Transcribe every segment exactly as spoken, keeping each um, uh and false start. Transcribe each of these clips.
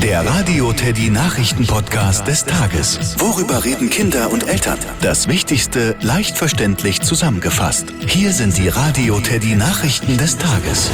Der Radio Teddy Nachrichten-Podcast des Tages. Worüber reden Kinder und Eltern? Das Wichtigste leicht verständlich zusammengefasst. Hier sind die Radio Teddy Nachrichten des Tages.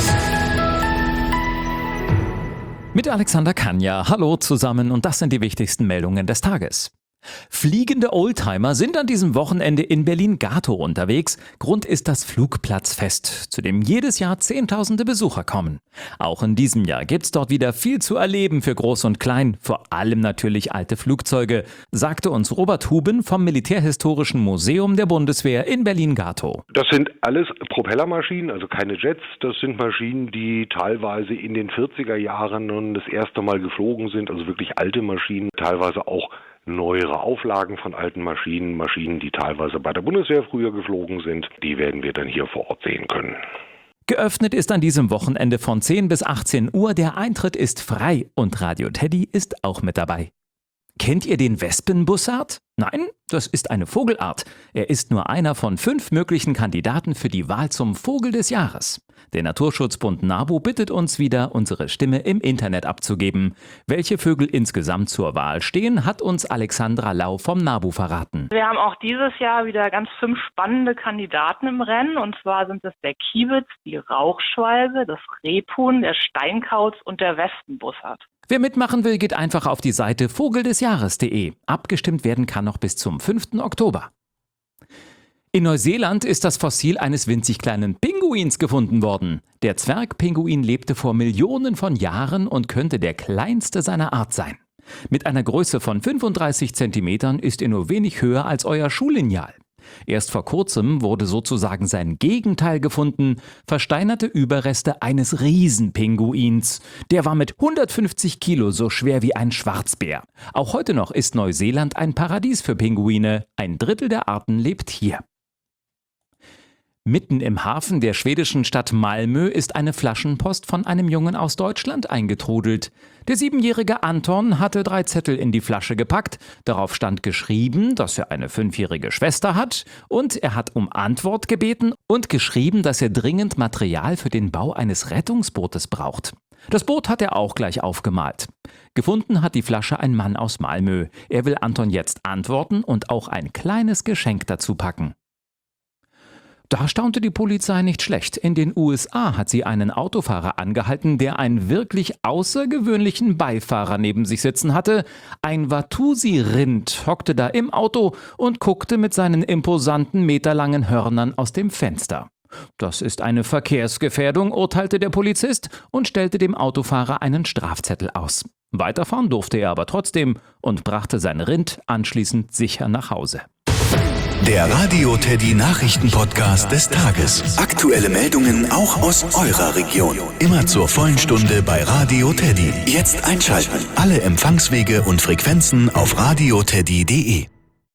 Mit Alexander Kanja. Hallo zusammen und das sind die wichtigsten Meldungen des Tages. Fliegende Oldtimer sind an diesem Wochenende in Berlin-Gatow unterwegs. Grund ist das Flugplatzfest, zu dem jedes Jahr Zehntausende Besucher kommen. Auch in diesem Jahr gibt's dort wieder viel zu erleben für Groß und Klein, vor allem natürlich alte Flugzeuge, sagte uns Robert Huben vom Militärhistorischen Museum der Bundeswehr in Berlin-Gatow. Das sind alles Propellermaschinen, also keine Jets. Das sind Maschinen, die teilweise in den vierziger Jahren nun das erste Mal geflogen sind, also wirklich alte Maschinen, teilweise auch neuere Auflagen von alten Maschinen, Maschinen, die teilweise bei der Bundeswehr früher geflogen sind, die werden wir dann hier vor Ort sehen können. Geöffnet ist an diesem Wochenende von zehn bis achtzehn Uhr, der Eintritt ist frei und Radio Teddy ist auch mit dabei. Kennt ihr den Wespenbussard? Nein, das ist eine Vogelart. Er ist nur einer von fünf möglichen Kandidaten für die Wahl zum Vogel des Jahres. Der Naturschutzbund NABU bittet uns wieder, unsere Stimme im Internet abzugeben. Welche Vögel insgesamt zur Wahl stehen, hat uns Alexandra Lau vom NABU verraten. Wir haben auch dieses Jahr wieder ganz fünf spannende Kandidaten im Rennen. Und zwar sind es der Kiebitz, die Rauchschwalbe, das Rebhuhn, der Steinkauz und der Wespenbussard. Wer mitmachen will, geht einfach auf die Seite vogeldesjahres punkt de. Abgestimmt werden kann noch bis zum fünften Oktober. In Neuseeland ist das Fossil eines winzig kleinen Pinguins gefunden worden. Der Zwergpinguin lebte vor Millionen von Jahren und könnte der kleinste seiner Art sein. Mit einer Größe von fünfunddreißig Zentimetern ist er nur wenig höher als euer Schullineal. Erst vor kurzem wurde sozusagen sein Gegenteil gefunden, versteinerte Überreste eines Riesenpinguins. Der war mit hundertfünfzig Kilo so schwer wie ein Schwarzbär. Auch heute noch ist Neuseeland ein Paradies für Pinguine. Ein Drittel der Arten lebt hier. Mitten im Hafen der schwedischen Stadt Malmö ist eine Flaschenpost von einem Jungen aus Deutschland eingetrudelt. Der siebenjährige Anton hatte drei Zettel in die Flasche gepackt. Darauf stand geschrieben, dass er eine fünfjährige Schwester hat und er hat um Antwort gebeten und geschrieben, dass er dringend Material für den Bau eines Rettungsbootes braucht. Das Boot hat er auch gleich aufgemalt. Gefunden hat die Flasche ein Mann aus Malmö. Er will Anton jetzt antworten und auch ein kleines Geschenk dazu packen. Da staunte die Polizei nicht schlecht. In den U S A hat sie einen Autofahrer angehalten, der einen wirklich außergewöhnlichen Beifahrer neben sich sitzen hatte. Ein Watusi-Rind hockte da im Auto und guckte mit seinen imposanten meterlangen Hörnern aus dem Fenster. Das ist eine Verkehrsgefährdung, urteilte der Polizist und stellte dem Autofahrer einen Strafzettel aus. Weiterfahren durfte er aber trotzdem und brachte sein Rind anschließend sicher nach Hause. Der Radio Teddy Nachrichten-Podcast des Tages. Aktuelle Meldungen auch aus eurer Region. Immer zur vollen Stunde bei Radio Teddy. Jetzt einschalten. Alle Empfangswege und Frequenzen auf radio teddy punkt de.